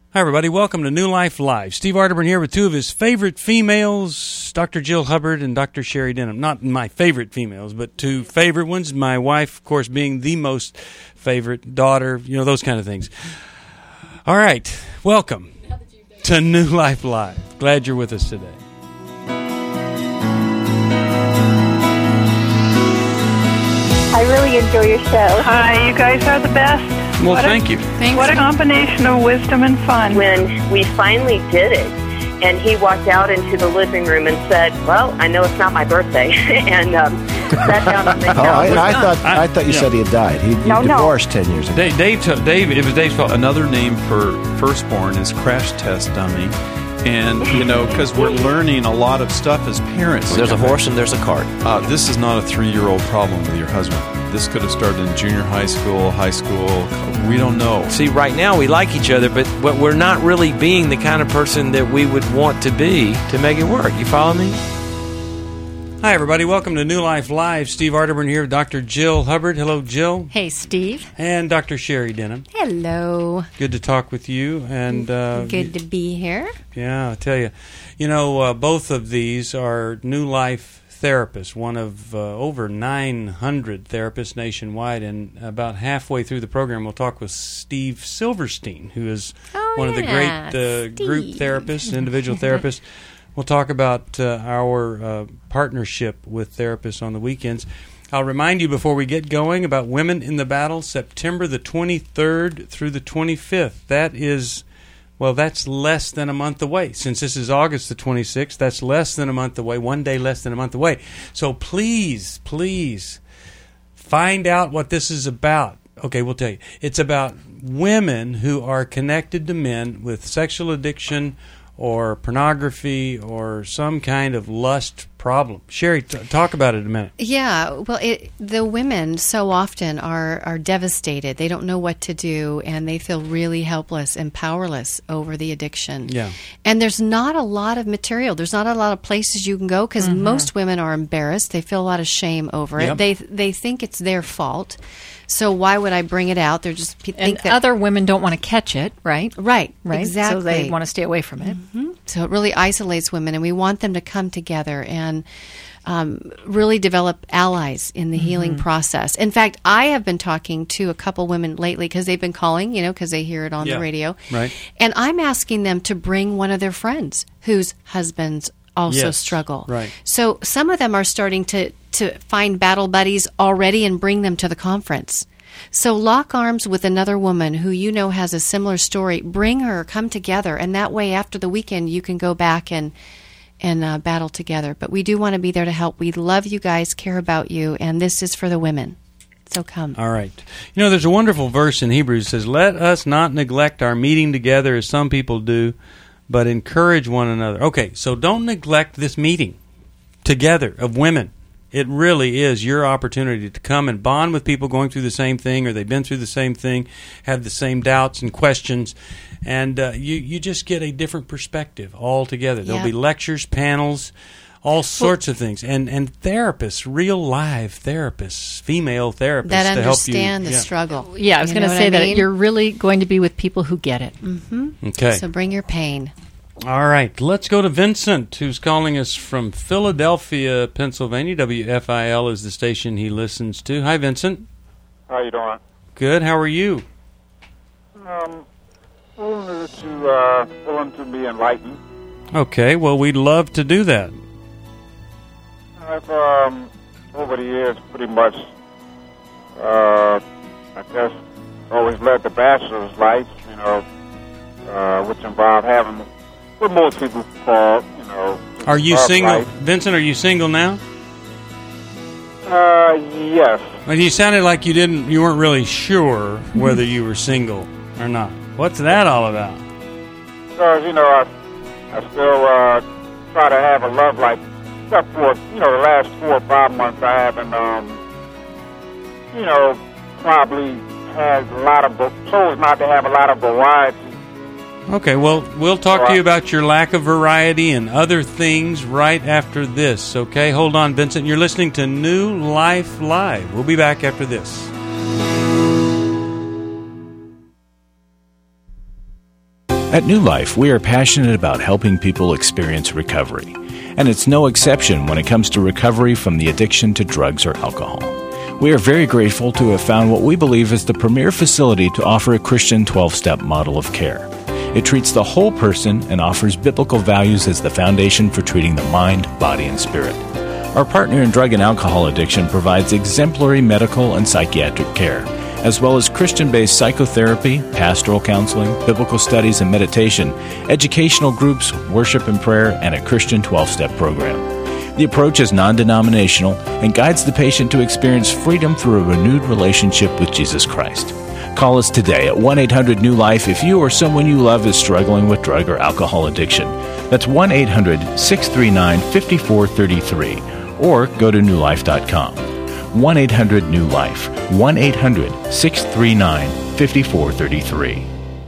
Hi, everybody. Welcome to New Life Live. Steve Arterburn here with two of his favorite females, Dr. Jill Hubbard and Dr. Sherry Denham. Not my favorite females, but two favorite ones. My wife, of course, being the most favorite, daughter, those kind of things. All right. Welcome to New Life Live. Glad you're with us today. I really enjoy your show. Hi, you guys are the best. Well, thank you. What a combination of wisdom and fun. When we finally did it, and he walked out into the living room and said, "Well, I know it's not my birthday," and sat down on the couch. I thought you said he had died. He divorced 10 years ago. Dave, it was Dave's fault. Another name for firstborn is crash test dummy. And, because we're learning a lot of stuff as parents. Well, there's a horse and there's a cart. This is not a 3-year-old problem with your husband. This could have started in junior high school. We don't know. See, right now we like each other, but we're not really being the kind of person that we would want to be to make it work. You follow me? Hi, everybody. Welcome to New Life Live. Steve Arterburn here with Dr. Jill Hubbard. Hello, Jill. Hey, Steve. And Dr. Sherry Denham. Hello. Good to talk with you. And good to be here. Yeah, I tell you. Both of these are New Life therapists, one of over 900 therapists nationwide. And about halfway through the program, we'll talk with Steve Silverstein, who is one of the great group therapists, individual therapists. We'll talk about our partnership with therapists on the weekends. I'll remind you before we get going about Women in the Battle, September the 23rd through the 25th. That's less than a month away. Since this is August the 26th, that's less than a month away, one day less than a month away. So please, find out what this is about. Okay, we'll tell you. It's about women who are connected to men with sexual addiction or pornography or some kind of lust problem. Sherry, talk about it a minute. Yeah, well, the women so often are devastated. They don't know what to do, and they feel really helpless and powerless over the addiction. Yeah. And there's not a lot of material. There's not a lot of places you can go because most women are embarrassed. They feel a lot of shame over it. They think it's their fault. So why would I bring it out? They're just think that other women don't want to catch it, right? Right, exactly. So they want to stay away from it. Mm-hmm. So it really isolates women, and we want them to come together and really develop allies in the healing process. In fact, I have been talking to a couple women lately because they've been calling, because they hear it on the radio. Right. And I'm asking them to bring one of their friends whose husbands also struggle. Right. So some of them are starting to find battle buddies already and bring them to the conference. So lock arms with another woman who has a similar story. Bring her, come together, and that way after the weekend you can go back and battle together. But we do want to be there to help. We love you guys, care about you, and this is for the women. So come. All right. There's a wonderful verse in Hebrews that says, "Let us not neglect our meeting together as some people do, but encourage one another." Okay, so don't neglect this meeting together of women. It really is your opportunity to come and bond with people going through the same thing, or they've been through the same thing, have the same doubts and questions, and you just get a different perspective altogether. There'll be lectures, panels, all sorts of things, and therapists, real live therapists, female therapists that to help you understand the struggle. Yeah, I was going to say that you're really going to be with people who get it. Mm-hmm. Okay. So bring your pain. All right, let's go to Vincent, who's calling us from Philadelphia, Pennsylvania. WFIL is the station he listens to. Hi, Vincent. How you doing? Good. How are you? Willing to be enlightened. Okay, well, we'd love to do that. I've, over the years, pretty much, I guess, always led the bachelor's life, which involved having what most people call, Are you single? Life. Vincent, are you single now? Yes. Well, you sounded like you weren't really sure whether you were single or not. What's that all about? Because, I still try to have a love life, except for, the last 4 or 5 months I haven't, probably had a lot of, chose not to have a lot of variety. Okay, well, we'll talk to you about your lack of variety and other things right after this, okay? Hold on, Vincent. You're listening to New Life Live. We'll be back after this. At New Life, we are passionate about helping people experience recovery. And it's no exception when it comes to recovery from the addiction to drugs or alcohol. We are very grateful to have found what we believe is the premier facility to offer a Christian 12-step model of care. It treats the whole person and offers biblical values as the foundation for treating the mind, body, and spirit. Our partner in drug and alcohol addiction provides exemplary medical and psychiatric care, as well as Christian-based psychotherapy, pastoral counseling, biblical studies and meditation, educational groups, worship and prayer, and a Christian 12-step program. The approach is non-denominational and guides the patient to experience freedom through a renewed relationship with Jesus Christ. Call us today at 1-800-NEW-LIFE if you or someone you love is struggling with drug or alcohol addiction. That's 1-800-639-5433, or go to newlife.com. 1-800-NEW-LIFE, 1-800-639-5433.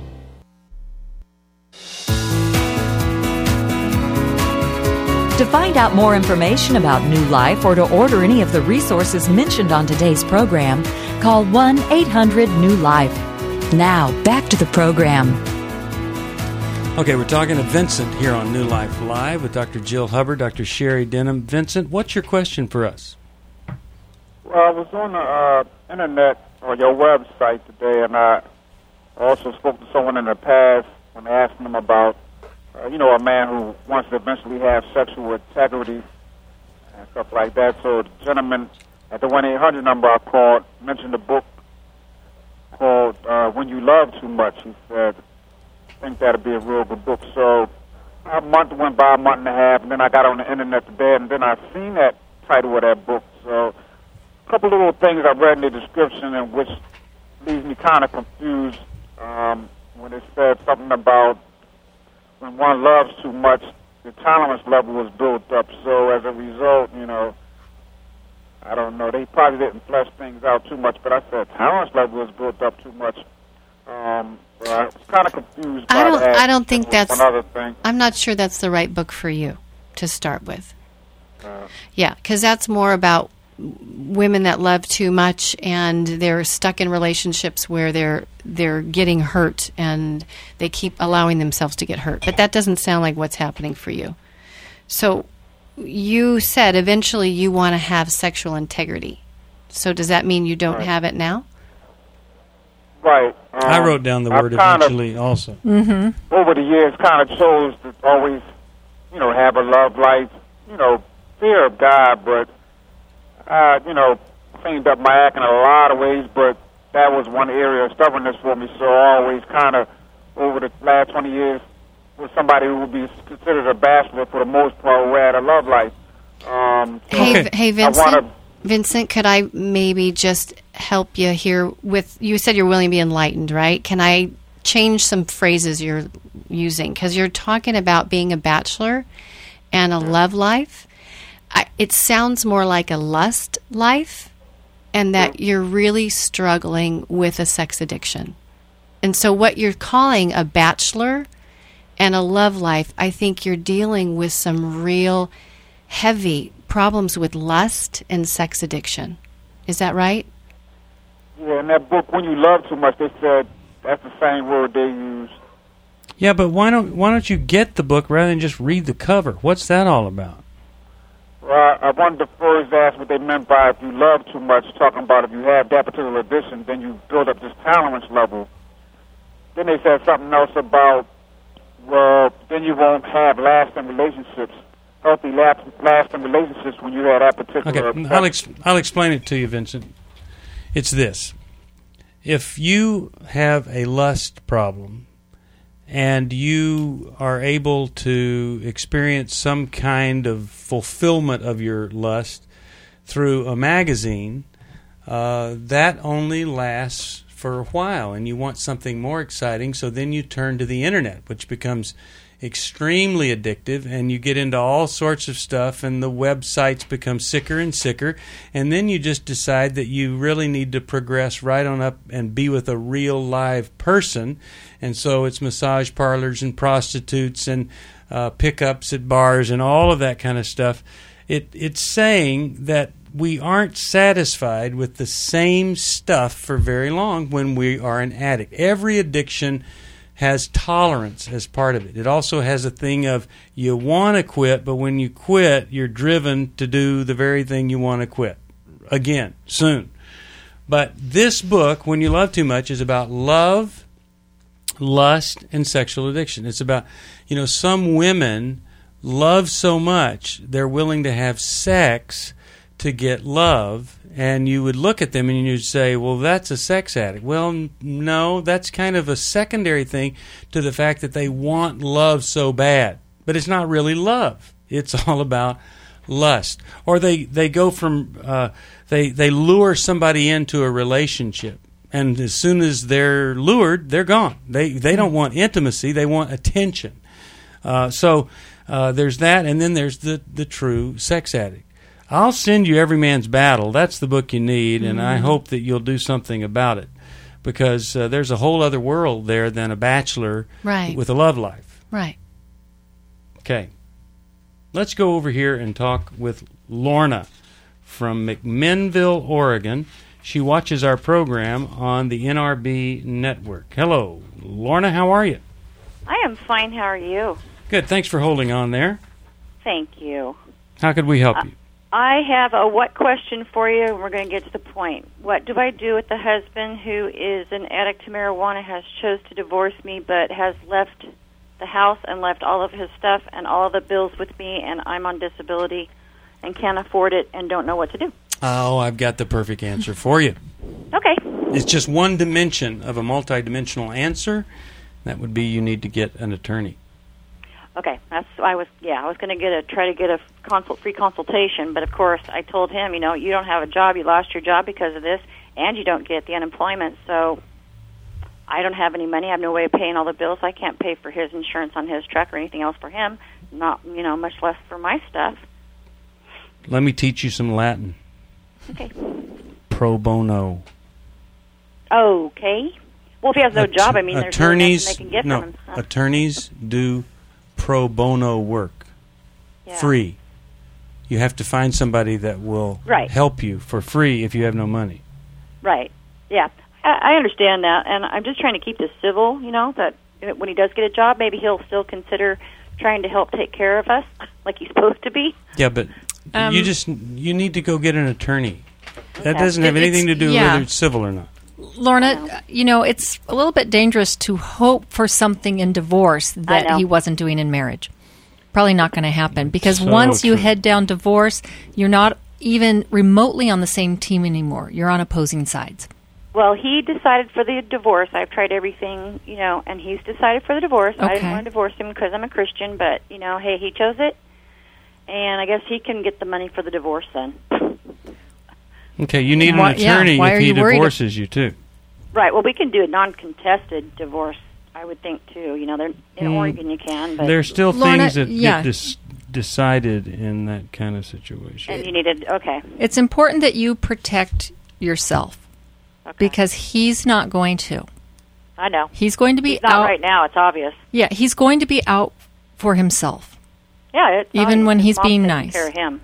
To find out more information about New Life or to order any of the resources mentioned on today's program, call 1-800-NEW-LIFE. Now, back to the program. Okay, we're talking to Vincent here on New Life Live with Dr. Jill Hubbard, Dr. Sherry Denham. Vincent, what's your question for us? Well, I was on the internet or your website today, and I also spoke to someone in the past and asked them about, a man who wants to eventually have sexual integrity and stuff like that. So the gentleman at the 1-800 number I called mentioned a book called When You Love Too Much. He said, I think that would be a real good book. So a month went by, a month and a half, and then I got on the internet today, and then I seen that title of that book. So a couple little things I read in the description, and which leaves me kind of confused when it said something about when one loves too much, the tolerance level was built up. So as a result, I don't know, they probably didn't flesh things out too much, but I said tolerance level was built up too much. I was kind of confused by that. I don't think that's another thing. I'm not sure that's the right book for you to start with. Yeah, because that's more about women that love too much and they're stuck in relationships where they're getting hurt and they keep allowing themselves to get hurt. But that doesn't sound like what's happening for you. So you said eventually you want to have sexual integrity. So does that mean you don't have it now? Right. I wrote down the word eventually also. Mm-hmm. Over the years, kind of chose to always, have a love life, fear of God, but cleaned up my act in a lot of ways, but that was one area of stubbornness for me. So I always kind of, over the last 20 years, was somebody who would be considered a bachelor for the most part, who had a love life. Hey, Vincent, could I maybe just help you here with, you said you're willing to be enlightened, right? Can I change some phrases you're using? Because you're talking about being a bachelor and a love life. It sounds more like a lust life, and that you're really struggling with a sex addiction. And so what you're calling a bachelor and a love life, I think you're dealing with some real heavy problems with lust and sex addiction. Is that right? Yeah, in that book, When You Love Too Much, they said that's the same word they use. Yeah, but why don't you get the book rather than just read the cover? What's that all about? Well, I wanted to first ask what they meant by if you love too much, talking about if you have that particular addiction, then you build up this tolerance level. Then they said something else about, well, then you won't have lasting relationships, healthy lasting relationships when you have that particular... Okay, I'll explain it to you, Vincent. It's this. If you have a lust problem and you are able to experience some kind of fulfillment of your lust through a magazine, that only lasts for a while, and you want something more exciting, so then you turn to the internet, which becomes extremely addictive, and you get into all sorts of stuff, and the websites become sicker and sicker, and then you just decide that you really need to progress right on up and be with a real live person, and so it's massage parlors and prostitutes and pickups at bars and all of that kind of stuff. It's saying that we aren't satisfied with the same stuff for very long when we are an addict. Every addiction has tolerance as part of it. It also has a thing of you want to quit, but when you quit, you're driven to do the very thing you want to quit again soon. But this book, When You Love Too Much, is about love, lust, and sexual addiction. It's about, some women love so much they're willing to have sex to get love, and you would look at them and you'd say, well, that's a sex addict. Well, no, that's kind of a secondary thing to the fact that they want love so bad. But it's not really love. It's all about lust. Or they go from, they lure somebody into a relationship, and as soon as they're lured, they're gone. They don't want intimacy, they want attention. So there's that, and then there's the true sex addict. I'll send you Every Man's Battle. That's the book you need, and I hope that you'll do something about it, because there's a whole other world there than a bachelor with a love life. Right. Okay. Let's go over here and talk with Lorna from McMinnville, Oregon. She watches our program on the NRB network. Hello, Lorna. How are you? I am fine. How are you? Good. Thanks for holding on there. Thank you. How could we help you? I have a what question for you, and we're going to get to the point. What do I do with the husband who is an addict to marijuana, has chose to divorce me, but has left the house and left all of his stuff and all of the bills with me, and I'm on disability and can't afford it and don't know what to do? Oh, I've got the perfect answer for you. Okay. It's just one dimension of a multidimensional answer. That would be you need to get an attorney. Okay, I was going to try to get a free consultation, but of course I told him, you don't have a job, you lost your job because of this, and you don't get the unemployment, so I don't have any money, I have no way of paying all the bills, I can't pay for his insurance on his truck or anything else for him, not, much less for my stuff. Let me teach you some Latin. Okay. Pro bono. Okay. Well, if he has no job, there's attorneys, really nothing they can get from him. Huh? Attorneys do pro bono work, free. You have to find somebody that will help you for free if you have no money. Right. Yeah. I understand that, and I'm just trying to keep this civil, that when he does get a job, maybe he'll still consider trying to help take care of us like he's supposed to be. Yeah, but you need to go get an attorney. That doesn't have anything to do whether it's civil or not. Lorna, it's a little bit dangerous to hope for something in divorce that he wasn't doing in marriage. Probably not going to happen, because once you head down divorce, you're not even remotely on the same team anymore. You're on opposing sides. Well, he decided for the divorce. I've tried everything, and he's decided for the divorce. Okay. I didn't want to divorce him because I'm a Christian, but, hey, he chose it, and I guess he can get the money for the divorce then. Okay, you need an attorney if he divorces you, too. Right. Well, we can do a non-contested divorce, I would think, too. They're in Oregon you can. But there's still things that get decided in that kind of situation. And you needed, It's important that you protect yourself, because he's not going to. I know. He's going to be he's not out right now, it's obvious. Yeah, he's going to be out for himself. Yeah, even when he's being nice. Care of him.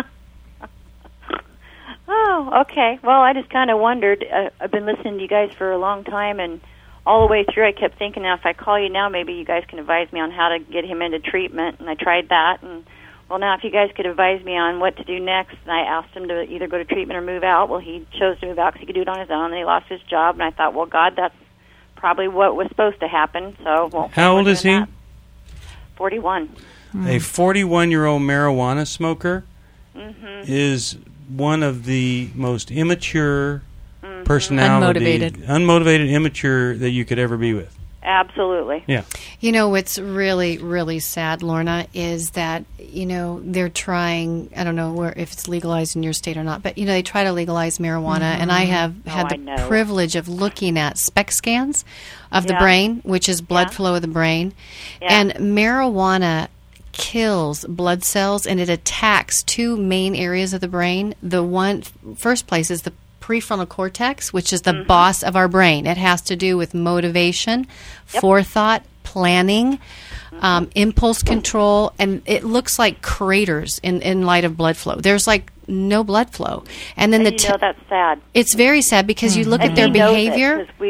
Oh, okay. Well, I just kind of wondered. I've been listening to you guys for a long time, and all the way through I kept thinking, now if I call you now, maybe you guys can advise me on how to get him into treatment, and I tried that. And, well, now if you guys could advise me on what to do next, and I asked him to either go to treatment or move out. Well, he chose to move out because he could do it on his own, and he lost his job, and I thought, well, God, that's probably what was supposed to happen. So, how old is he? 41. A 41-year-old marijuana smoker is one of the most immature personality, unmotivated, immature that you could ever be with. Absolutely. Yeah. What's really, really sad, Lorna, is that, they're trying, I don't know if it's legalized in your state or not, but, they try to legalize marijuana, and I have had the privilege of looking at SPECT scans of the brain, which is blood flow of the brain, and marijuana kills blood cells, and it attacks two main areas of the brain. The first place is the prefrontal cortex, which is the boss of our brain. It has to do with motivation, forethought, planning, impulse control, and it looks like craters in light of blood flow. There's like no blood flow. And then that's sad. It's very sad because you look at their behavior.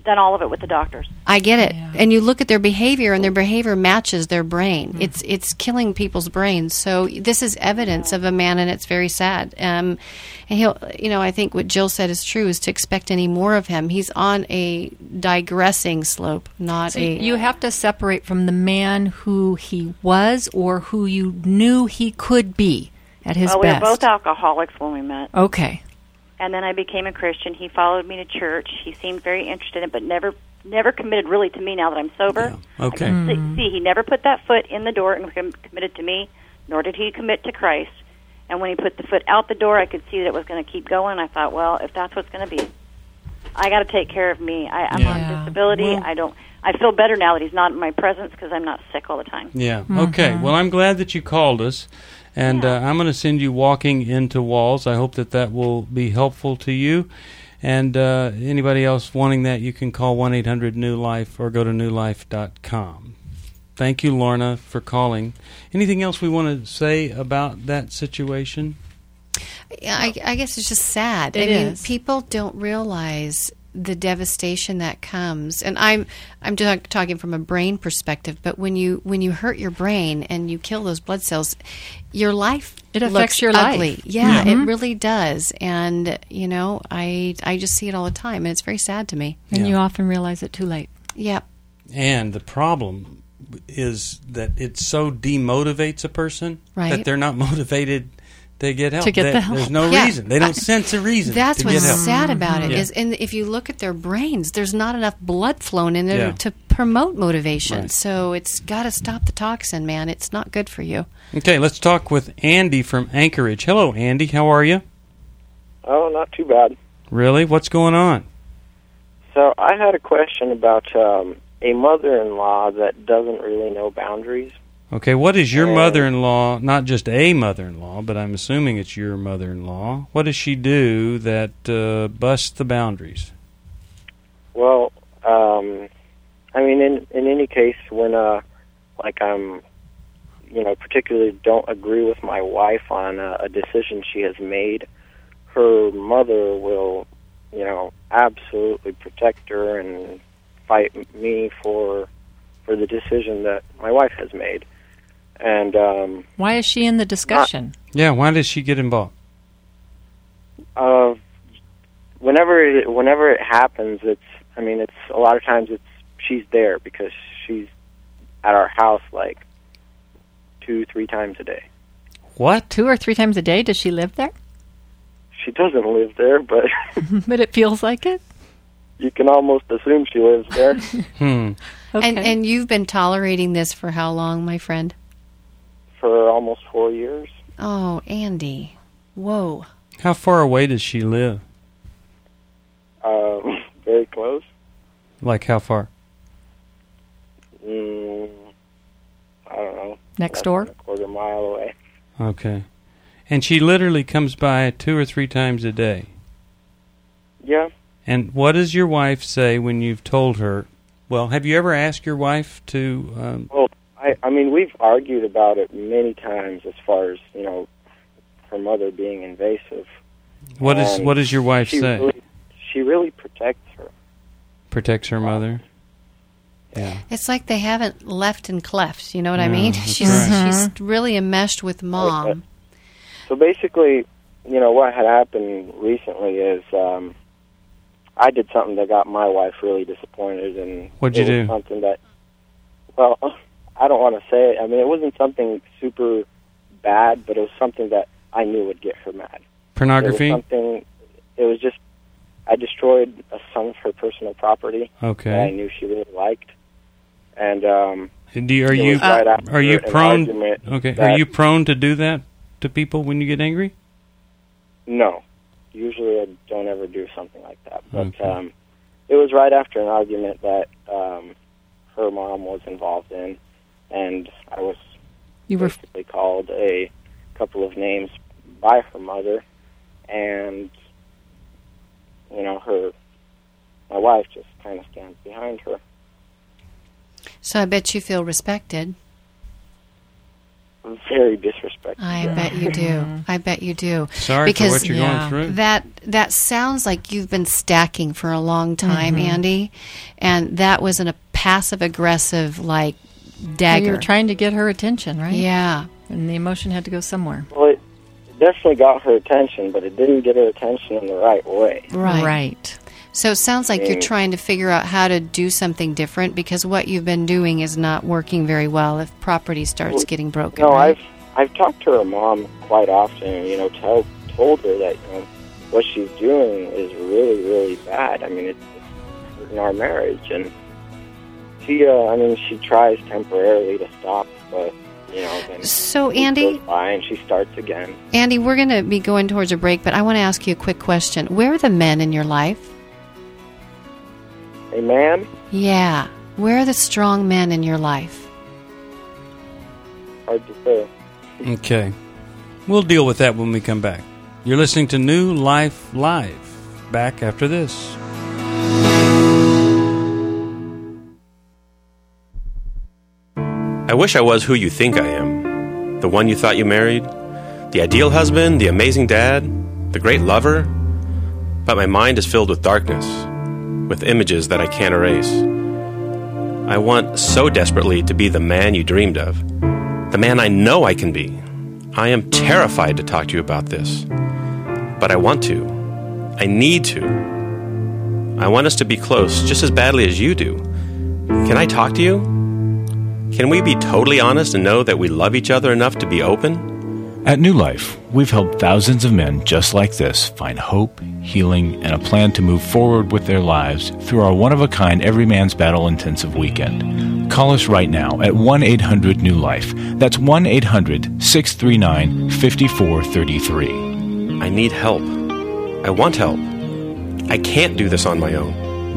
done all of it with the doctors. I get it. And you look at their behavior, and their behavior matches their brain. It's killing people's brains. So this is evidence of a man, and it's very sad. And he'll, I think what Jill said is true, is to expect any more of him. He's on a digressing slope, not You have to separate from the man who he was or who you knew he could be at his well, best. We were both alcoholics when we met. Okay. And then I became a Christian. He followed me to church. He seemed very interested in it, but never committed really to me now that I'm sober. Yeah. Okay. I can see he never put that foot in the door and committed to me, nor did he commit to Christ. And when he put the foot out the door, I could see that it was going to keep going. I thought, well, if that's what's going to be, I got to take care of me. I'm on disability. Well, I feel better now that he's not in my presence because I'm not sick all the time. Yeah. Okay. Well, I'm glad that you called us. And I'm going to send you Walking into Walls. I hope that will be helpful to you. And anybody else wanting that, you can call 1-800-NEW-LIFE or go to newlife.com. Thank you, Lorna, for calling. Anything else we want to say about that situation? I guess it's just sad. It is. People don't realize the devastation that comes, and I'm just talking from a brain perspective. But when you hurt your brain and you kill those blood cells, your life affects looks your ugly. life. Yeah, it really does. And I just see it all the time, and it's very sad to me. And you often realize it too late. Yep. And the problem is that it so demotivates a person that they're not motivated to get help. There's no reason. They don't sense a reason. That's to what's get help. sad about it is, and if you look at their brains, there's not enough blood flowing in there to promote motivation. Right. So it's got to stop the toxin, man. It's not good for you. Okay, let's talk with Andy from Anchorage. Hello, Andy. How are you? Oh, not too bad. Really? What's going on? So I had a question about a mother-in-law that doesn't really know boundaries. Okay, what is your mother-in-law, not just a mother-in-law, but I'm assuming it's your mother-in-law. What does she do that busts the boundaries? Well, I mean, in any case, when, I'm, particularly don't agree with my wife on a decision she has made, her mother will, absolutely protect her and fight me for the decision that my wife has made. And why is she in the discussion? Why does she get involved? Whenever it happens, it's a lot of times she's there because she's at our house like 2-3 times a day. What? 2 or 3 times a day? Does she live there? She doesn't live there, but but it feels like it. You can almost assume she lives there. Okay. And you've been tolerating this for how long, my friend? For almost 4 years. Oh, Andy. Whoa. How far away does she live? Very close. Like how far? I don't know. Next door? A quarter mile away. Okay. And she literally comes by 2 or 3 times a day? Yeah. And what does your wife say when you've told her? Well, have you ever asked your wife to... Well, I mean, we've argued about it many times as far as, her mother being invasive. What does your wife say? She really protects her. Protects her mother? Yeah. It's like they haven't left and cleft, you know what I mean? She's really enmeshed with Mom. So basically, what had happened recently is I did something that got my wife really disappointed. And what'd you do? Something that, well, I don't want to say it. I mean, it wasn't something super bad, but it was something that I knew would get her mad. Pornography? It was just, I destroyed some of her personal property that I knew she really liked. And are you prone to do that to people when you get angry? No. Usually I don't ever do something like that. But it was right after an argument that her mom was involved in, and I was basically called a couple of names by her mother, and my wife just kind of stands behind her. So I bet you feel respected. Very very disrespectful. I bet you do. I bet you do. Sorry because for what you're going through. That sounds like you've been stacking for a long time, Andy, and that was a passive-aggressive, like, dagger. You were trying to get her attention, right? Yeah. And the emotion had to go somewhere. Well, it definitely got her attention, but it didn't get her attention in the right way. Right. So it sounds like you're trying to figure out how to do something different because what you've been doing is not working very well if property starts getting broken. No, right? I've talked to her mom quite often, you know, told her that, you know, what she's doing is really, really bad. I mean, it's hurting our marriage. And she tries temporarily to stop, but, you know, then so Andy, goes by and she starts again. Andy, we're going to be going towards a break, but I want to ask you a quick question. Where are the men in your life? A man? Yeah. Where are the strong men in your life? Hard to say. Okay. We'll deal with that when we come back. You're listening to New Life Live. Back after this. I wish I was who you think I am. The one you thought you married. The ideal husband, the amazing dad, the great lover. But my mind is filled with darkness, with images that I can't erase. I want so desperately to be the man you dreamed of. The man I know I can be. I am terrified to talk to you about this. But I want to. I need to. I want us to be close just as badly as you do. Can I talk to you? Can we be totally honest and know that we love each other enough to be open? At New Life, we've helped thousands of men just like this find hope, healing, and a plan to move forward with their lives through our one-of-a-kind Every Man's Battle intensive weekend. Call us right now at 1-800-NEW-LIFE. That's 1-800-639-5433. I need help. I want help. I can't do this on my own.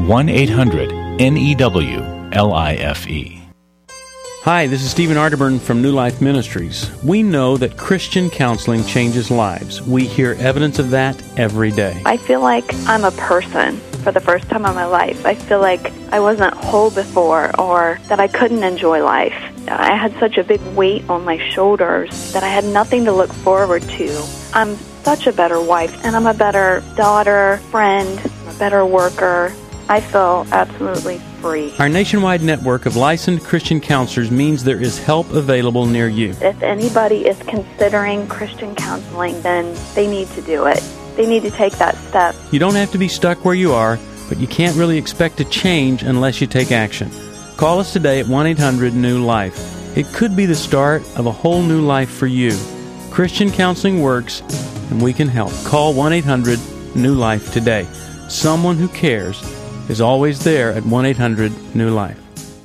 1-800-NEWLIFE. Hi, this is Stephen Arterburn from New Life Ministries. We know that Christian counseling changes lives. We hear evidence of that every day. I feel like I'm a person for the first time in my life. I feel like I wasn't whole before or that I couldn't enjoy life. I had such a big weight on my shoulders that I had nothing to look forward to. I'm such a better wife, and I'm a better daughter, friend, a better worker. I feel absolutely free. Our nationwide network of licensed Christian counselors means there is help available near you. If anybody is considering Christian counseling, then they need to do it. They need to take that step. You don't have to be stuck where you are, but you can't really expect to change unless you take action. Call us today at 1-800-NEW-LIFE. It could be the start of a whole new life for you. Christian counseling works, and we can help. Call 1-800-NEW-LIFE today. Someone who cares is always there at 1-800-NEW-LIFE.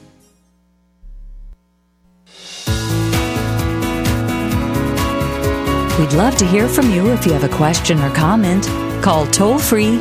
We'd love to hear from you if you have a question or comment. Call toll-free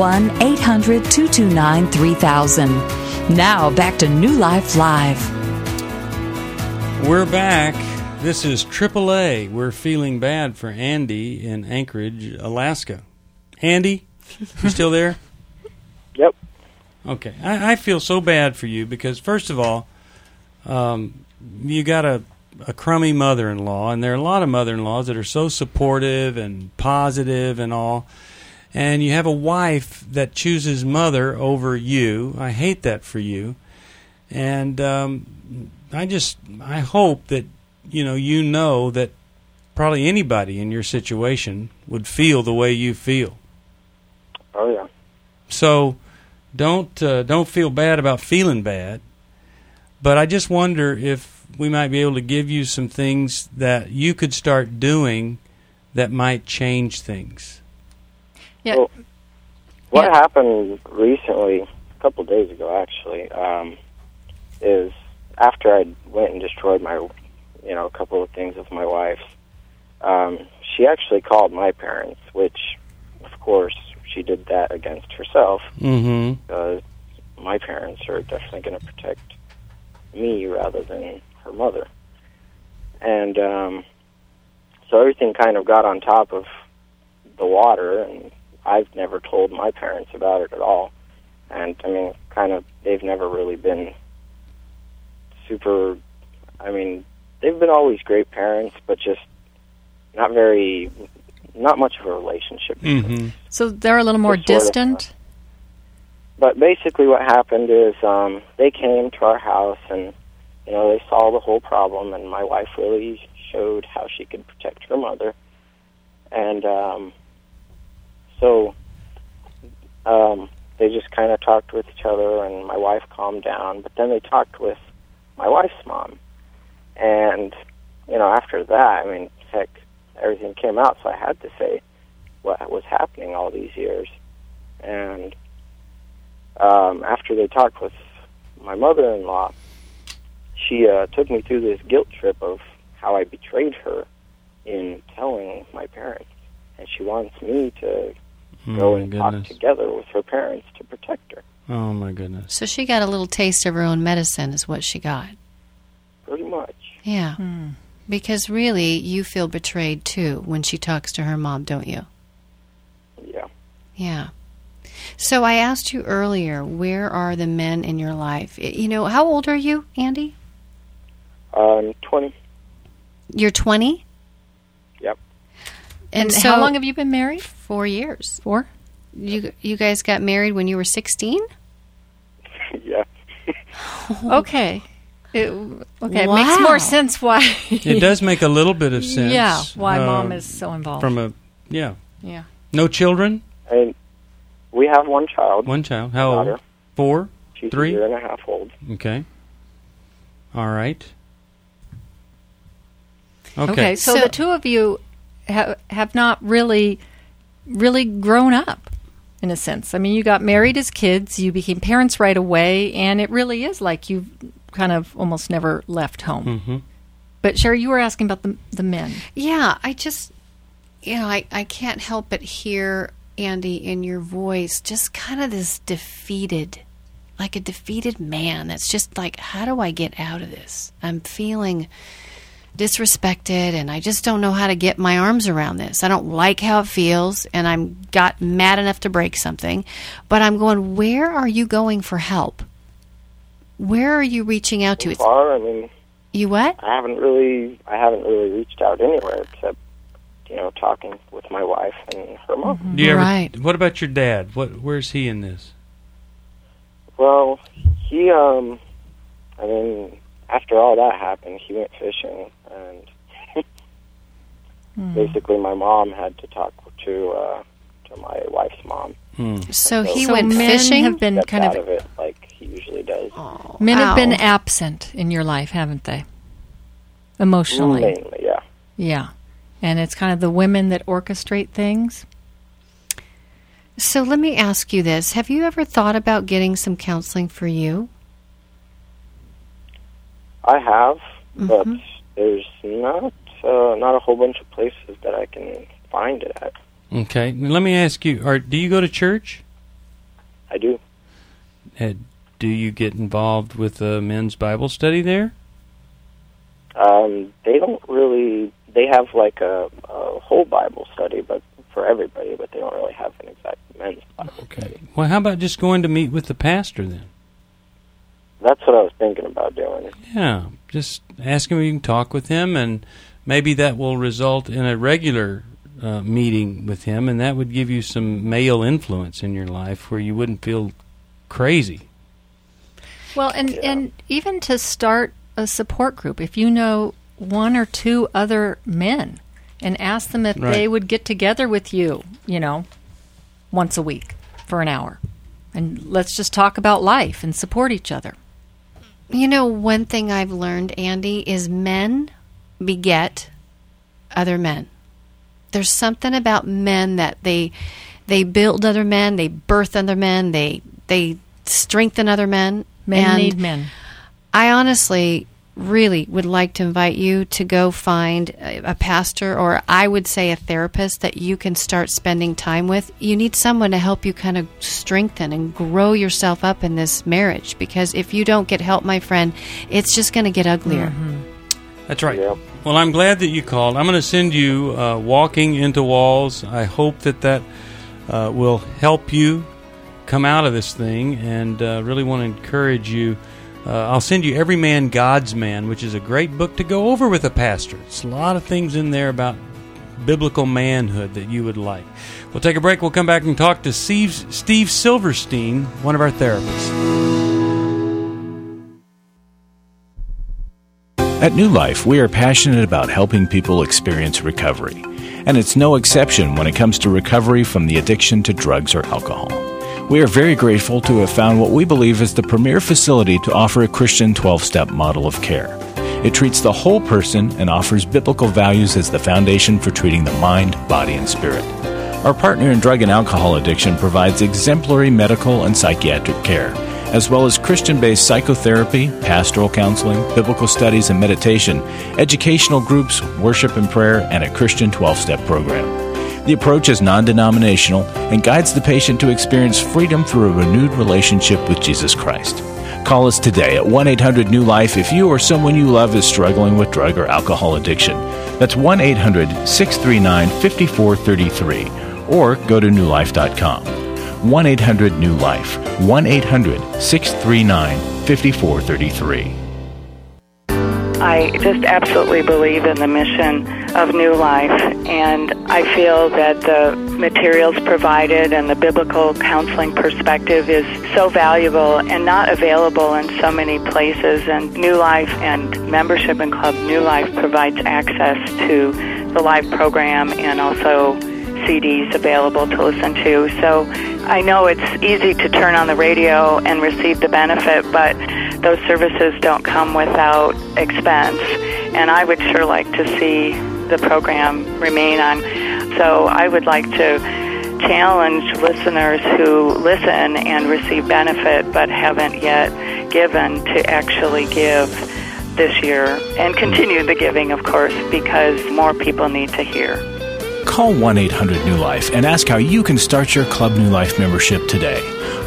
1-800-229-3000. Now, back to New Life Live. We're back. This is AAA. We're feeling bad for Andy in Anchorage, Alaska. Andy, you still there? Yep. Okay. I feel so bad for you because, first of all, you got a crummy mother-in-law, and there are a lot of mother-in-laws that are so supportive and positive and all, and you have a wife that chooses mother over you. I hate that for you. And I hope that you know that probably anybody in your situation would feel the way you feel. Oh, yeah. So don't feel bad about feeling bad. But I just wonder if we might be able to give you some things that you could start doing that might change things. Yeah. Well, what happened recently, a couple of days ago actually, is after I went and destroyed a couple of things with my wife, she actually called my parents, which, of course, she did that against herself, because my parents are definitely going to protect me rather than her mother. And so everything kind of got on top of the water, and I've never told my parents about it at all. And, they've never really been super, they've been always great parents, but just not much of a relationship. So they're a little more Just sort of, distant? But basically what happened is they came to our house and, they saw the whole problem, and my wife really showed how she could protect her mother. And so they just kind of talked with each other, and my wife calmed down. But then they talked with my wife's mom. And, after that, heck, everything came out, so I had to say what was happening all these years. And after they talked with my mother-in-law, she took me through this guilt trip of how I betrayed her in telling my parents. And she wants me to go and talk together with her parents to protect her. Oh, my goodness. So she got a little taste of her own medicine is what she got. Pretty much. Yeah. Because really, you feel betrayed, too, when she talks to her mom, don't you? Yeah. Yeah. So I asked you earlier, where are the men in your life? How old are you, Andy? 20. You're 20? Yep. And how long have you been married? 4 years. 4? You guys got married when you were 16? Yeah. Okay. It Wow. makes more sense why. It does make a little bit of sense. Yeah, why Mom is so involved. Yeah. No children? We have one child. One child. How old? Daughter. 4? She's 3? a year and a half old. Okay. All right. Okay, so the two of you have not really grown up, in a sense. You got married as kids, you became parents right away, and it really is like you've kind of almost never left home. Mm-hmm. But Sherry, you were asking about the men. Yeah, I just, I can't help but hear, Andy, in your voice, just kind of this defeated, like a defeated man that's just like, how do I get out of this? I'm feeling disrespected, and I just don't know how to get my arms around this. I don't like how it feels, and I'm got mad enough to break something. But I'm going, where are you going for help? Where are you reaching out to? So far, you what? I haven't really reached out anywhere except, talking with my wife and her mom. Mm-hmm. Do you ever, what about your dad? Where's he in this? Well, he, after all that happened, he went fishing, and basically my mom had to talk to my wife's mom. So he went fishing? Have been kind out of it like he usually does. Men have been absent in your life, haven't they? Emotionally. Mainly, yeah. Yeah. And it's kind of the women that orchestrate things. So let me ask you this. Have you ever thought about getting some counseling for you? I have, but there's not a whole bunch of places that I can find it at. Okay. Let me ask you, do you go to church? I do. Do you get involved with the men's Bible study there? They don't really. They have like a whole Bible study, but for everybody. But they don't really have an exact men's Bible study. Well, how about just going to meet with the pastor then? That's what I was thinking about doing. Yeah, just ask him if you can talk with him, and maybe that will result in a regular meeting with him, and that would give you some male influence in your life where you wouldn't feel crazy. Well, and even to start a support group, if you know one or two other men, and ask them if they would get together with you, once a week for an hour. And let's just talk about life and support each other. One thing I've learned, Andy, is men beget other men. There's something about men that they build other men, they birth other men, they strengthen other men. Men need men. I honestly really would like to invite you to go find a pastor, or I would say a therapist that you can start spending time with. You need someone to help you kind of strengthen and grow yourself up in this marriage, because if you don't get help, my friend, it's just going to get uglier. Mm-hmm. That's right. Yep. Well, I'm glad that you called. I'm going to send you Walking Into Walls. I hope that will help you come out of this thing, and really want to encourage you I'll send you Every Man, God's Man, which is a great book to go over with a pastor. It's a lot of things in there about biblical manhood that you would like. We'll take a break. We'll come back and talk to Steve Silverstein, one of our therapists. At New Life, we are passionate about helping people experience recovery. And it's no exception when it comes to recovery from the addiction to drugs or alcohol. We are very grateful to have found what we believe is the premier facility to offer a Christian 12-step model of care. It treats the whole person and offers biblical values as the foundation for treating the mind, body, and spirit. Our partner in drug and alcohol addiction provides exemplary medical and psychiatric care, as well as Christian-based psychotherapy, pastoral counseling, biblical studies and meditation, educational groups, worship and prayer, and a Christian 12-step program. The approach is non-denominational and guides the patient to experience freedom through a renewed relationship with Jesus Christ. Call us today at 1-800-NEW-LIFE if you or someone you love is struggling with drug or alcohol addiction. That's 1-800-639-5433, or go to newlife.com. 1-800-NEW-LIFE, 1-800-639-5433. I just absolutely believe in the mission of New Life, and I feel that the materials provided and the biblical counseling perspective is so valuable and not available in so many places. And New Life and membership in Club New Life provides access to the live program and also CDs available to listen to. So I know it's easy to turn on the radio and receive the benefit, but those services don't come without expense. And I would sure like to see the program remain on. So I would like to challenge listeners who listen and receive benefit but haven't yet given to actually give this year and continue the giving, of course, because more people need to hear. Call 1-800-NEW-LIFE and ask how you can start your Club New Life membership today.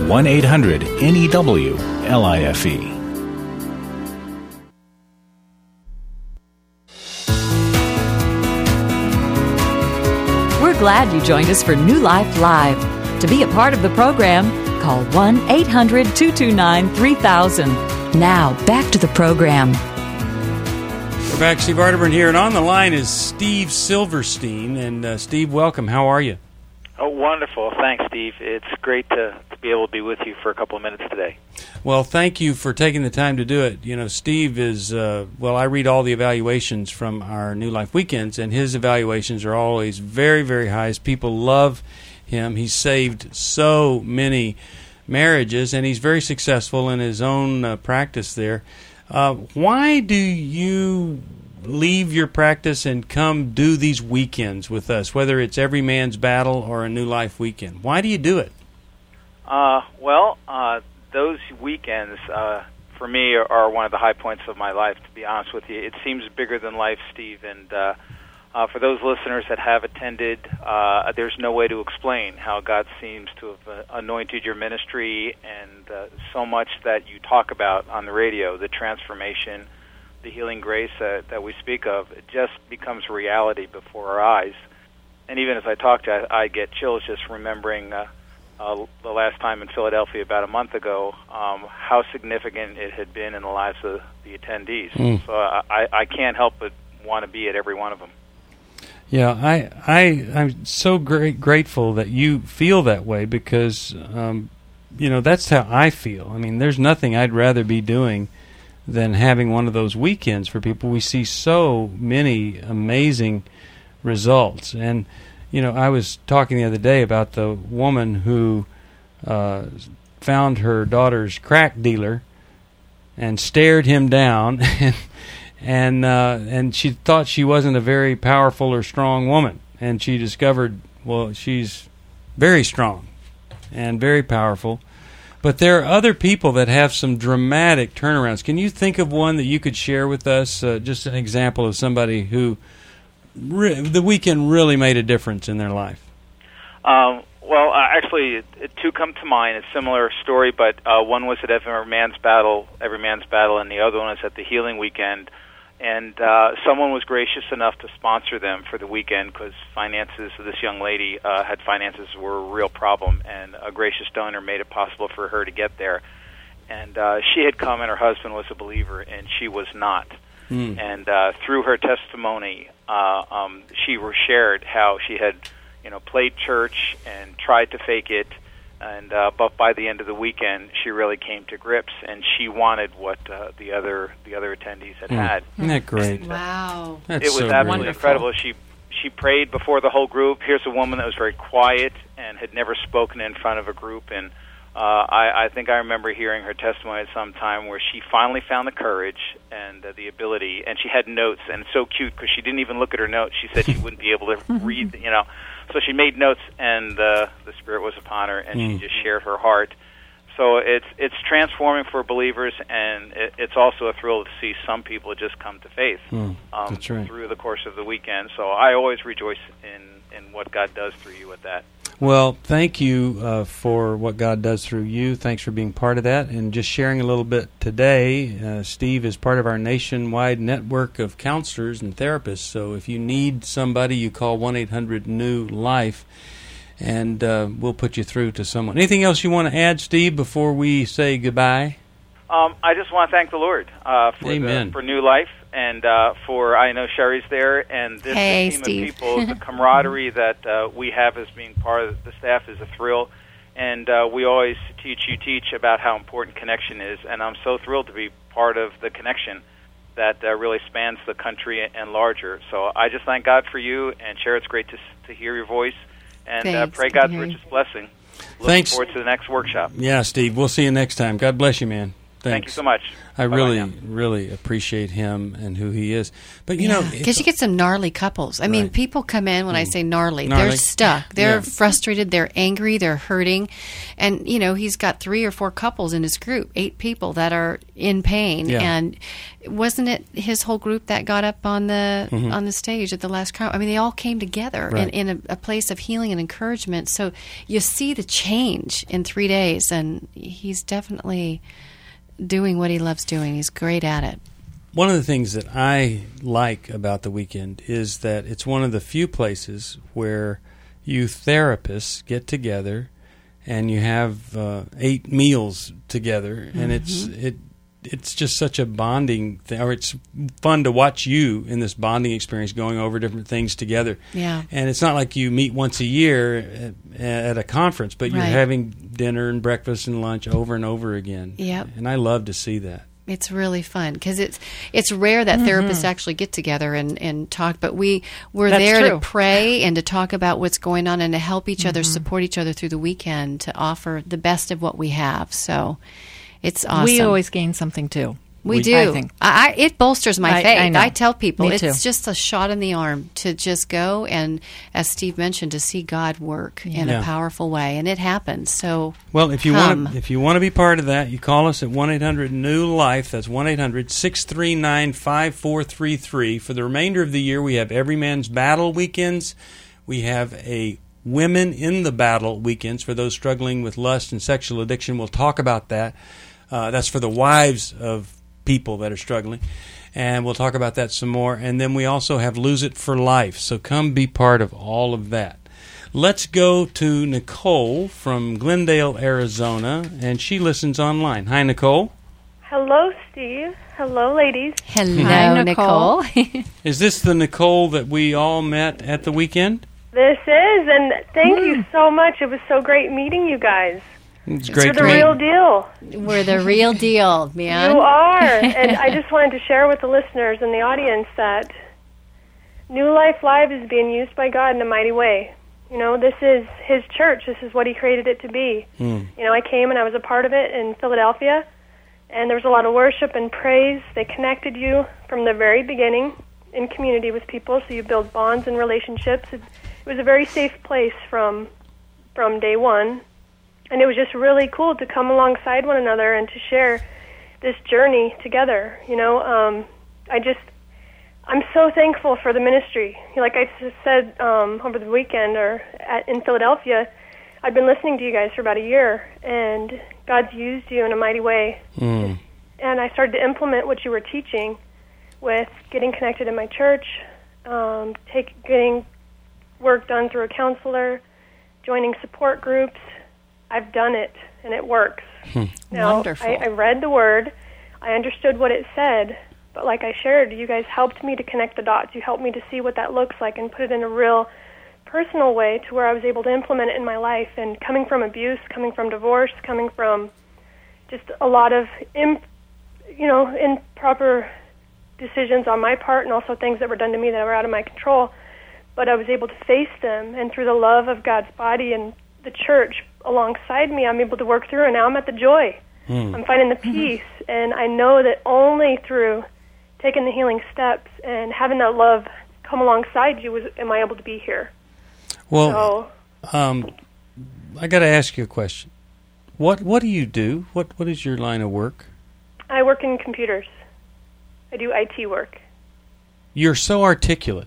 1-800-NEW-LIFE. We're glad you joined us for New Life Live. To be a part of the program, call 1-800-229-3000. Now, back to the program. We're back. Steve Arterburn here, and on the line is Steve Silverstein. And Steve, welcome. How are you? Oh, wonderful. Thanks, Steve. It's great to be able to be with you for a couple of minutes today. Well, thank you for taking the time to do it. You know, Steve is, I read all the evaluations from our New Life weekends, and his evaluations are always very, very high. People love him. He's saved so many marriages, and he's very successful in his own practice there. Why do you leave your practice and come do these weekends with us, whether it's Every Man's Battle or a New Life weekend? Why do you do it? Those weekends, for me, are one of the high points of my life, to be honest with you. It seems bigger than life, Steve, and for those listeners that have attended, there's no way to explain how God seems to have anointed your ministry and so much that you talk about on the radio, the transformation, the healing grace that we speak of. It just becomes reality before our eyes. And even as I talk to you, I get chills just remembering the last time in Philadelphia about a month ago, how significant it had been in the lives of the attendees. So I can't help but want to be at every one of them. Yeah, I'm so grateful that you feel that way because, that's how I feel. I mean, there's nothing I'd rather be doing than having one of those weekends for people. We see so many amazing results. And, I was talking the other day about the woman who found her daughter's crack dealer and stared him down and she thought she wasn't a very powerful or strong woman. And she discovered, she's very strong and very powerful. But there are other people that have some dramatic turnarounds. Can you think of one that you could share with us? Just an example of somebody who the weekend really made a difference in their life. Actually, two come to mind. A similar story, but one was at Every Man's Battle, and the other one was at the Healing Weekend. And someone was gracious enough to sponsor them for the weekend because finances of this young lady finances were a real problem, and a gracious donor made it possible for her to get there. And she had come, and her husband was a believer, and she was not. And through her testimony, she shared how she had, played church and tried to fake it, and but by the end of the weekend, she really came to grips, and she wanted what the other attendees had. Isn't that great? And, wow, that's it was so absolutely great. incredible. She prayed before the whole group. Here's a woman that was very quiet and had never spoken in front of a group, and I think I remember hearing her testimony at some time where she finally found the courage and the ability, and she had notes, and it's so cute because she didn't even look at her notes. She said she wouldn't be able to read, so she made notes, and the Spirit was upon her, and she just shared her heart. So it's transforming for believers, and it's also a thrill to see some people just come to faith That's right. through the course of the weekend. So I always rejoice in what God does through you with that. Well, thank you for what God does through you. Thanks for being part of that and just sharing a little bit today. Steve is part of our nationwide network of counselors and therapists. So if you need somebody, you call 1-800-NEW-LIFE, and we'll put you through to someone. Anything else you want to add, Steve, before we say goodbye? I just want to thank the Lord for New Life, and I know Sherry's there, and this team Steve. of people, the camaraderie that we have as being part of the staff is a thrill, and we always teach about how important connection is, and I'm so thrilled to be part of the connection that really spans the country and larger. So I just thank God for you, and Sherry, it's great to hear your voice, and pray God's richest blessing. Looking forward to the next workshop. Yeah, Steve, we'll see you next time. God bless you, man. Thanks. Thank you so much. I really appreciate him and who he is. But, because you get some gnarly couples. I mean, people come in, when I say gnarly, they're stuck. They're frustrated. They're angry. They're hurting. And, he's got 3 or 4 couples in his group, 8 people that are in pain. Yeah. And wasn't it his whole group that got up on the stage at the last crowd? I mean, they all came together in a place of healing and encouragement. So you see the change in 3 days, and he's definitely doing what he loves doing. He's great at it. One of the things that I like about the weekend is that it's one of the few places where you therapists get together and you have 8 meals together, and it's just such a bonding thing, or it's fun to watch you in this bonding experience going over different things together. Yeah. And it's not like you meet once a year at a conference, but you're having dinner and breakfast and lunch over and over again. Yep. And I love to see that. It's really fun because it's rare that therapists actually get together and talk, but we're there to pray and to talk about what's going on and to help each other, support each other through the weekend, to offer the best of what we have. So it's awesome. We always gain something too. We do. I think. It bolsters my faith. I know. I tell people Me it's too. just a shot in the arm to just go and, as Steve mentioned, to see God work in a powerful way, and it happens. So, well, if you want to be part of that, you call us at 1-800-NEW-LIFE. That's 1-800-639-5433. For the remainder of the year, we have Every Man's Battle weekends. We have a Women in the Battle weekends for those struggling with lust and sexual addiction. We'll talk about that. That's for the wives of people that are struggling, and we'll talk about that some more. And then we also have Lose It for Life, so come be part of all of that. Let's go to Nicole from Glendale, Arizona, and she listens online. Hi, Nicole. Hello, Steve. Hello, ladies. Hello, Hi, Nicole. Is this the Nicole that we all met at the weekend? This is, and thank you so much. It was so great meeting you guys. It's great. You're the real deal. We're the real deal, man. You are. And I just wanted to share with the listeners and the audience that New Life Live is being used by God in a mighty way. This is His church. This is what He created it to be. I came and I was a part of it in Philadelphia, and there was a lot of worship and praise. They connected you from the very beginning in community with people, so you build bonds and relationships. It was a very safe place from day one. And it was just really cool to come alongside one another and to share this journey together. I'm so thankful for the ministry. Like I said over the weekend in Philadelphia, I've been listening to you guys for about a year, and God's used you in a mighty way. And I started to implement what you were teaching with getting connected in my church, getting work done through a counselor, joining support groups. I've done it, and it works. Now, Wonderful. I read the Word. I understood what it said. But like I shared, you guys helped me to connect the dots. You helped me to see what that looks like and put it in a real personal way to where I was able to implement it in my life. And coming from abuse, coming from divorce, coming from just a lot of improper decisions on my part, and also things that were done to me that were out of my control. But I was able to face them, and through the love of God's body and the church alongside me, I'm able to work through, and now I'm at the joy. I'm finding the peace, and I know that only through taking the healing steps and having that love come alongside you am I able to be here. Well, I got to ask you a question. What do you do? What is your line of work? I work in computers. I do IT work. You're so articulate.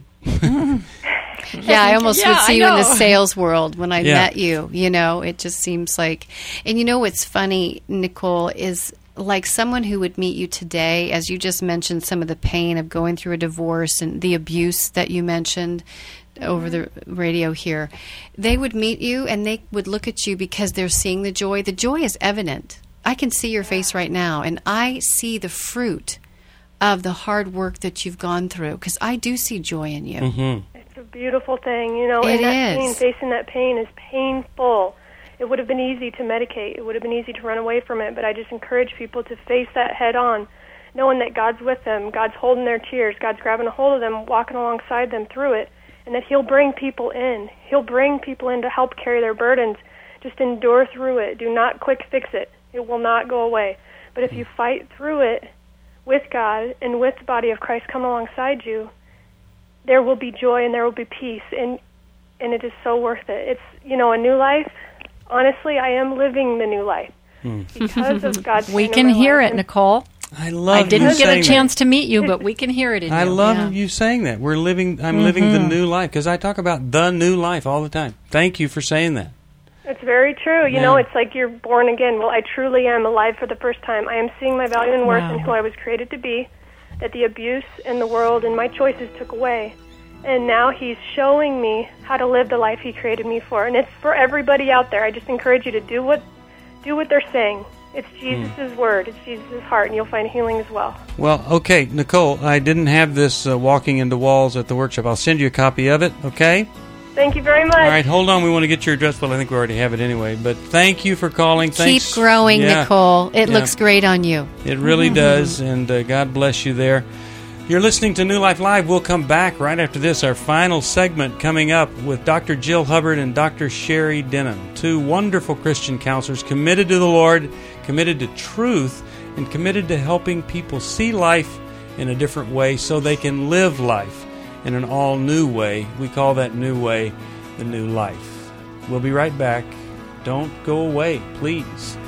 Yeah, I almost would see you in the sales world when I met you. You know, it just seems like... And you know what's funny, Nicole, is like someone who would meet you today, as you just mentioned some of the pain of going through a divorce and the abuse that you mentioned over the radio here, they would meet you and they would look at you because they're seeing the joy. The joy is evident. I can see your face right now, and I see the fruit of the hard work that you've gone through, because I do see joy in you. Mm-hmm. It's a beautiful thing, you know. It and that is. pain, facing that pain is painful. It would have been easy to medicate. It would have been easy to run away from it, but I just encourage people to face that head on, knowing that God's with them, God's holding their tears, God's grabbing a hold of them, walking alongside them through it, and that He'll bring people in. He'll bring people in to help carry their burdens. Just endure through it. Do not quick fix it. It will not go away. But if you fight through it with God and with the body of Christ coming alongside you, there will be joy and there will be peace, and it is so worth it. It's, you know, a new life. Honestly, I am living the new life because of God's We can hear it, Nicole. I love. I didn't get a chance that. to meet you, but we can hear it in you. I love you saying that. I'm living the new life, because I talk about the new life all the time. Thank you for saying that. It's very true. You know, it's like you're born again. Well, I truly am alive for the first time. I am seeing my value and worth and who I was created to be, that the abuse in the world and my choices took away. And now He's showing me how to live the life He created me for. And it's for everybody out there. I just encourage you to do what they're saying. It's Jesus' word. It's Jesus' heart, and you'll find healing as well. Well, okay, Nicole, I didn't have this walking into walls at the workshop. I'll send you a copy of it, okay? Thank you very much. All right, hold on. We want to get your address. Well, I think we already have it anyway. But thank you for calling. Thanks. Keep growing, Nicole. It looks great on you. It really does, and God bless you there. You're listening to New Life Live. We'll come back right after this, our final segment coming up with Dr. Jill Hubbard and Dr. Sherry Denham, two wonderful Christian counselors committed to the Lord, committed to truth, and committed to helping people see life in a different way so they can live life in an all-new way. We call that new way the new life. We'll be right back. Don't go away, please.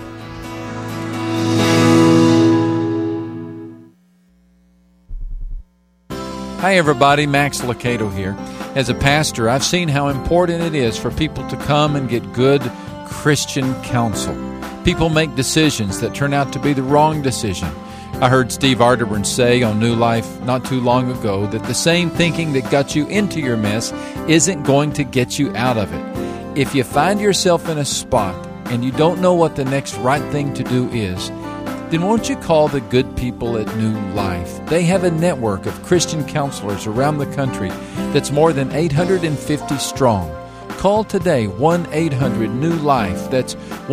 Hi everybody, Max Lucado here. As a pastor, I've seen how important it is for people to come and get good Christian counsel. People make decisions that turn out to be the wrong decision. I heard Steve Arterburn say on New Life not too long ago that the same thinking that got you into your mess isn't going to get you out of it. If you find yourself in a spot and you don't know what the next right thing to do is, then won't you call the good people at New Life? They have a network of Christian counselors around the country that's more than 850 strong. Call today, 1-800-NEW-LIFE. That's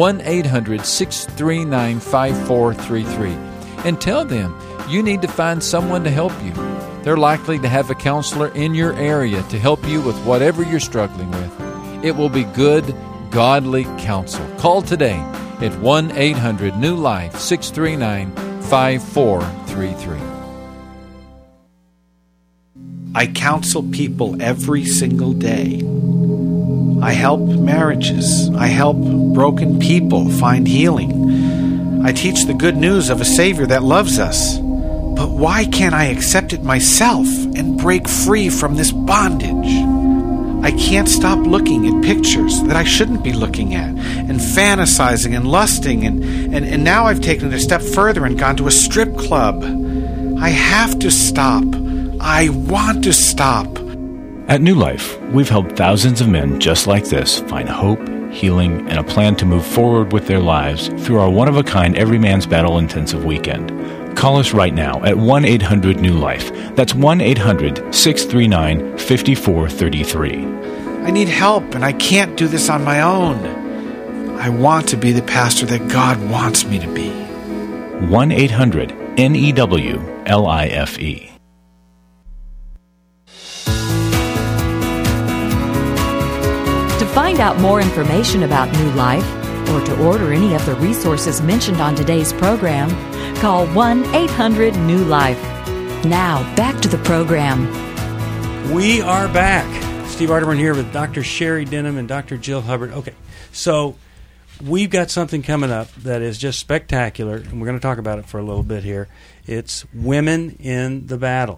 1-800-639-5433. And tell them you need to find someone to help you. They're likely to have a counselor in your area to help you with whatever you're struggling with. It will be good, godly counsel. Call today at 1-800-NEW-LIFE, 639-5433. I counsel people every single day. I help marriages. I help broken people find healing. I teach the good news of a Savior that loves us. But why can't I accept it myself and break free from this bondage? I can't stop looking at pictures that I shouldn't be looking at, and fantasizing and lusting, and now I've taken it a step further and gone to a strip club. I have to stop. I want to stop. At New Life, we've helped thousands of men just like this find hope, healing, and a plan to move forward with their lives through our one-of-a-kind Every Man's Battle Intensive Weekend. Call us right now at 1-800-NEW-LIFE. That's 1-800-639-5433. I need help, and I can't do this on my own. I want to be the pastor that God wants me to be. 1-800-NEWLIFE. To find out more information about New Life or to order any of the resources mentioned on today's program, call 1-800-NEW-LIFE. Now, back to the program. We are back. Steve Arterburn here with Dr. Sherry Denham and Dr. Jill Hubbard. Okay, so we've got something coming up that is just spectacular, and we're going to talk about it for a little bit here. It's Women in the Battle.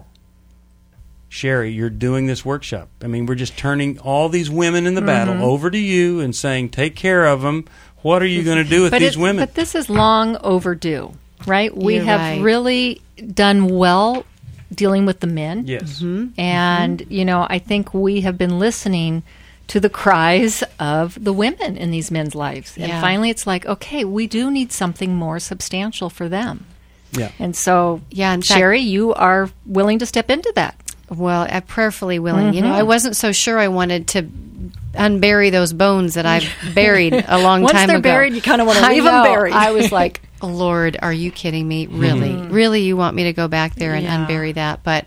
Sherry, you're doing this workshop. I mean, we're just turning all these women in the battle over to you and saying, take care of them. What are you going to do with these women? But this is long overdue, right? We You're have right. really done well dealing with the men. Yes. And, you know, I think we have been listening to the cries of the women in these men's lives. And Yeah. finally it's like, okay, we do need something more substantial for them. Yeah. And so, Yeah, in fact- Sherry, you are willing to step into that. Well, I'm prayerfully willing. You know, I wasn't so sure I wanted to unbury those bones that I've buried a long Once time they're ago. buried, you kind of want to I leave them know. buried. I was like, Lord, are you kidding me? Really? Really, you want me to go back there and Yeah. unbury that? But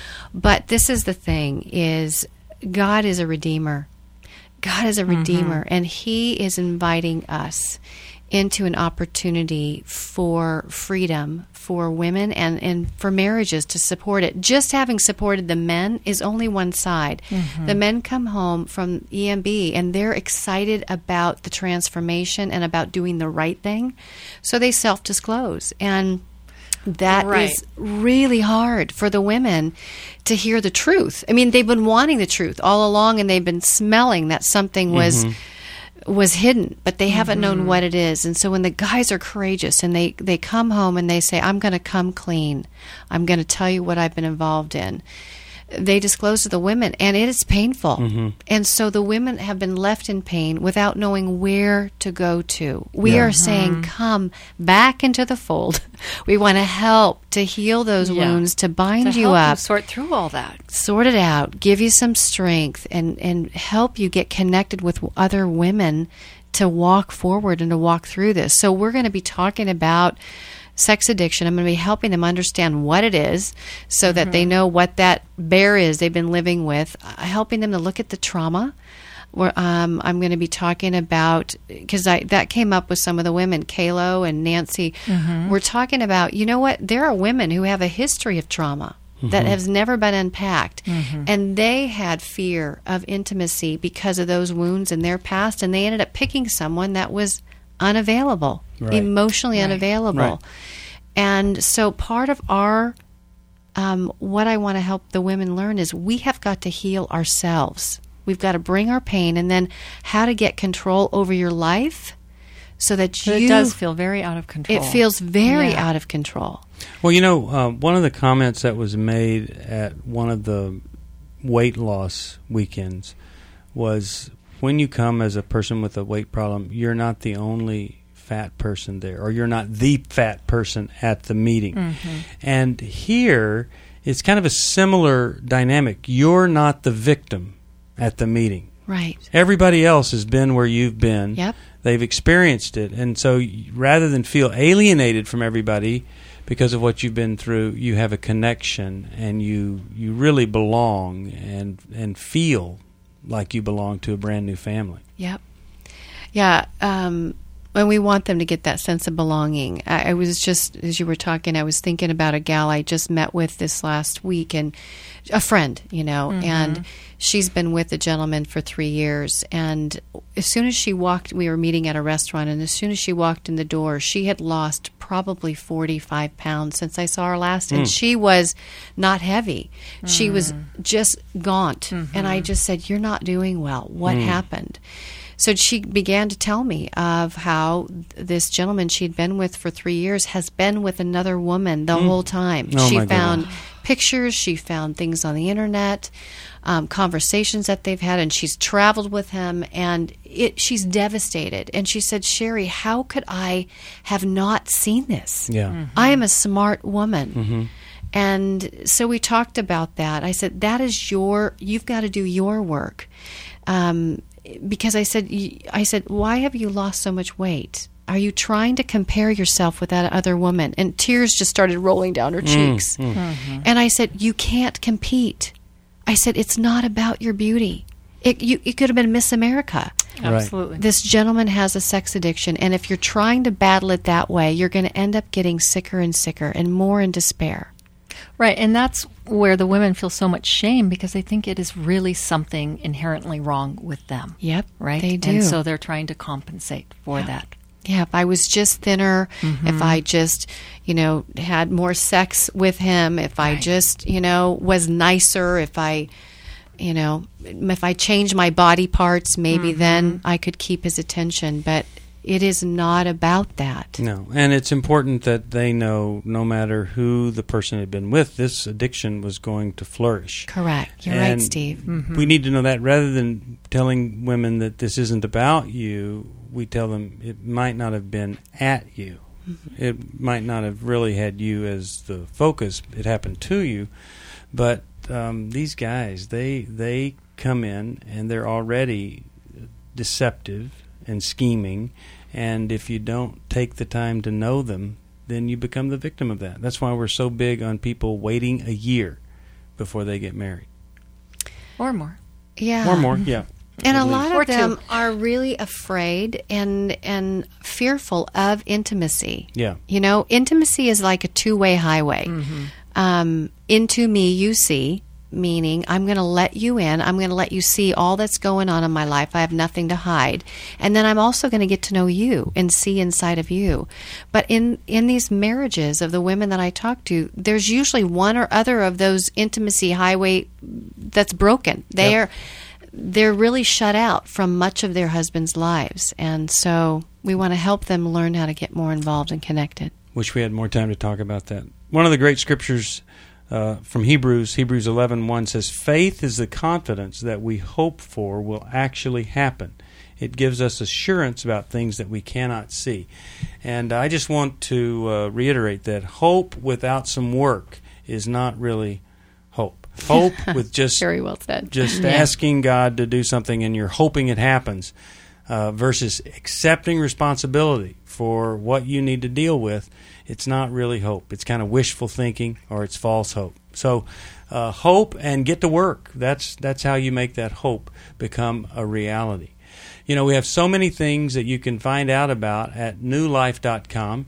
this is the thing, is God is a redeemer. God is a redeemer, and He is inviting us into an opportunity for freedom for women and for marriages to support it. Just having supported the men is only one side. The men come home from EMB and they're excited about the transformation and about doing the right thing, so they self-disclose. And that Right. is really hard for the women to hear the truth. I mean, they've been wanting the truth all along, and they've been smelling that something was hidden, but they haven't known what it is. And so when the guys are courageous and they come home and they say, I'm going to come clean, I'm going to tell you what I've been involved in, they disclose to the women, and it is painful. And so the women have been left in pain without knowing where to go to. We are saying, come back into the fold. We want to help to heal those wounds, to bind to you help up, sort through all that. sort it out, give you some strength, and help you get connected with other women to walk forward and to walk through this. So we're going to be talking about sex addiction. I'm going to be helping them understand what it is so that they know what that bear is they've been living with, helping them to look at the trauma. I'm going to be talking about, because that came up with some of the women, Kalo and Nancy. We're talking about, you know what, there are women who have a history of trauma that has never been unpacked. And they had fear of intimacy because of those wounds in their past, and they ended up picking someone that was unavailable, emotionally unavailable. Right. And so part of our, what I want to help the women learn is we have got to heal ourselves. We've got to bring our pain, and then how to get control over your life so that But it does feel very out of control. It feels very out of control. Well, you know, one of the comments that was made at one of the weight loss weekends was, when you come as a person with a weight problem, you're not the only fat person there, or you're not the fat person at the meeting. And here, it's kind of a similar dynamic. You're not the victim at the meeting. Right. Everybody else has been where you've been. Yep. They've experienced it. And so rather than feel alienated from everybody because of what you've been through, you have a connection, and you really belong and feel like you belong to a brand new family. Yep. Yeah. And we want them to get that sense of belonging. I was just, as you were talking, I was thinking about a gal I just met with this last week, and a friend, you know, and she's been with a gentleman for 3 years. And as soon as she walked, we were meeting at a restaurant, and as soon as she walked in the door, she had lost probably 45 pounds since I saw her last. And she was not heavy. She was just gaunt. And I just said, you're not doing well. What happened? So she began to tell me of how this gentleman she'd been with for 3 years has been with another woman the whole time. Oh, she my found goodness. pictures, she found things on the internet, conversations that they've had, and she's traveled with him, and she's devastated. And she said, Sherry, how could I have not seen this? Yeah. Mm-hmm. I am a smart woman. Mm-hmm. And so we talked about that. I said, you've got to do your work. Because I said, why have you lost so much weight? Are you trying to compare yourself with that other woman? And tears just started rolling down her cheeks. Mm-hmm. And I said, you can't compete. I said, it's not about your beauty. It could have been Miss America. Absolutely. Right. This gentleman has a sex addiction, and if you're trying to battle it that way, you're going to end up getting sicker and sicker and more in despair. Right, and that's where the women feel so much shame because they think it is really something inherently wrong with them. Yep, right? They do. And so they're trying to compensate for that. Yeah, if I was just thinner, if I just, had more sex with him, if I just, was nicer, if I changed my body parts, maybe then I could keep his attention. But it is not about that. No, and it's important that they know no matter who the person had been with, this addiction was going to flourish. Correct. You're right, Steve. We need to know that rather than telling women that this isn't about you, we tell them it might not have been at you. It might not have really had you as the focus. It happened to you. But these guys, they come in and they're already deceptive and scheming, and if you don't take the time to know them, then you become the victim of that. That's why we're so big on people waiting a year before they get married. Or more. Yeah. Or more, yeah. And a lot of them are really afraid and fearful of intimacy. Yeah. Intimacy is like a two-way highway. Into me, you see, meaning I'm going to let you in. I'm going to let you see all that's going on in my life. I have nothing to hide. And then I'm also going to get to know you and see inside of you. But in these marriages of the women that I talk to, there's usually one or other of those intimacy highway that's broken. They're really shut out from much of their husbands' lives. And so we want to help them learn how to get more involved and connected. Wish we had more time to talk about that. One of the great scriptures from Hebrews 11:1 says, faith is the confidence that we hope for will actually happen. It gives us assurance about things that we cannot see. And I just want to reiterate that hope without some work is not really hope. Hope with just very well said. Just asking God to do something and you're hoping it happens versus accepting responsibility for what you need to deal with. It's not really hope. It's kind of wishful thinking or it's false hope. So hope and get to work. That's how you make that hope become a reality. We have so many things that you can find out about at newlife.com.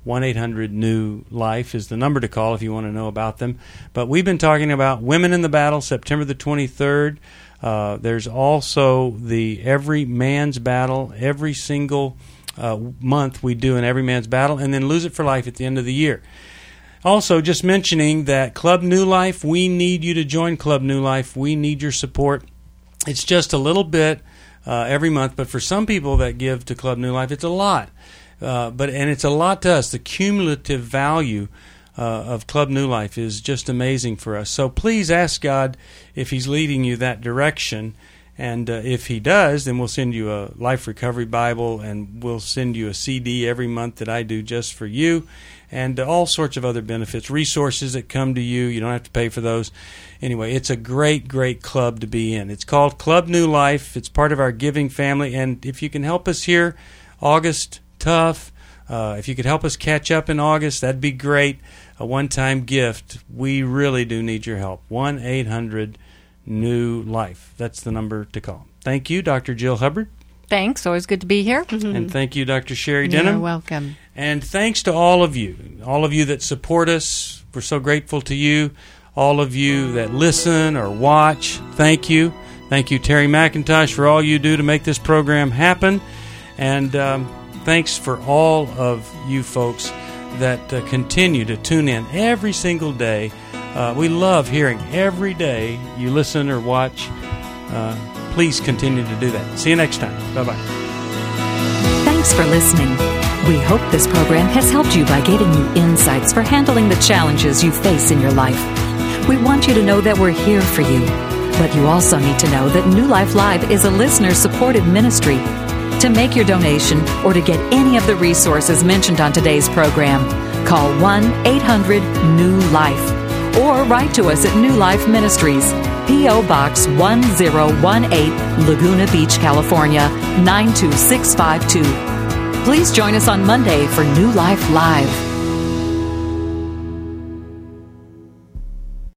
1-800-NEW-LIFE is the number to call if you want to know about them. But we've been talking about Women in the Battle, September the 23rd. There's also the Every Man's Battle. Every single month we do an Every Man's Battle, and then Lose It for Life at the end of the year. Also, just mentioning that Club New Life, we need you to join Club New Life. We need your support. It's just a little bit every month, but for some people that give to Club New Life, it's a lot. And it's a lot to us. The cumulative value of Club New Life is just amazing for us. So please ask God if He's leading you that direction. And if He does, then we'll send you a Life Recovery Bible, and we'll send you a CD every month that I do just for you, and all sorts of other benefits, resources that come to you. You don't have to pay for those. Anyway, it's a great, great club to be in. It's called Club New Life. It's part of our giving family. And if you can help us here, August, tough. If you could help us catch up in August, that'd be great. A one-time gift. We really do need your help. 1-800-NEW-LIFE. That's the number to call. Thank you, Dr. Jill Hubbard. Thanks. Always good to be here. And thank you, Dr. Sherry Denham. You're welcome. And thanks to all of you that support us. We're so grateful to you. All of you that listen or watch, thank you. Thank you, Terry McIntosh, for all you do to make this program happen. And thanks for all of you folks that continue to tune in every single day. We love hearing every day you listen or watch. Please continue to do that. See you next time. Bye-bye. Thanks for listening. We hope this program has helped you by giving you insights for handling the challenges you face in your life. We want you to know that we're here for you. But you also need to know that New Life Live is a listener-supported ministry. To make your donation or to get any of the resources mentioned on today's program, call 1-800-NEW-LIFE or write to us at New Life Ministries, P.O. Box 1018, Laguna Beach, California, 92652. Please join us on Monday for New Life Live.